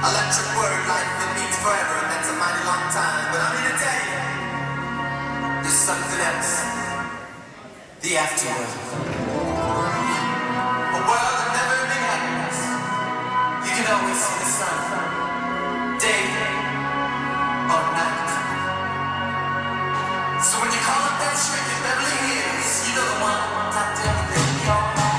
Electric word, life it means forever, and that's a mighty long time. But I'm here to tell you, there's something else. The afterworld. A world of never-ending happiness. You can always see the sun, day or night. So when you call up that shrink in Beverly Hills, you know the one that tell everything will be alright.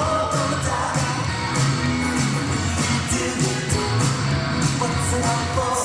What's it all for?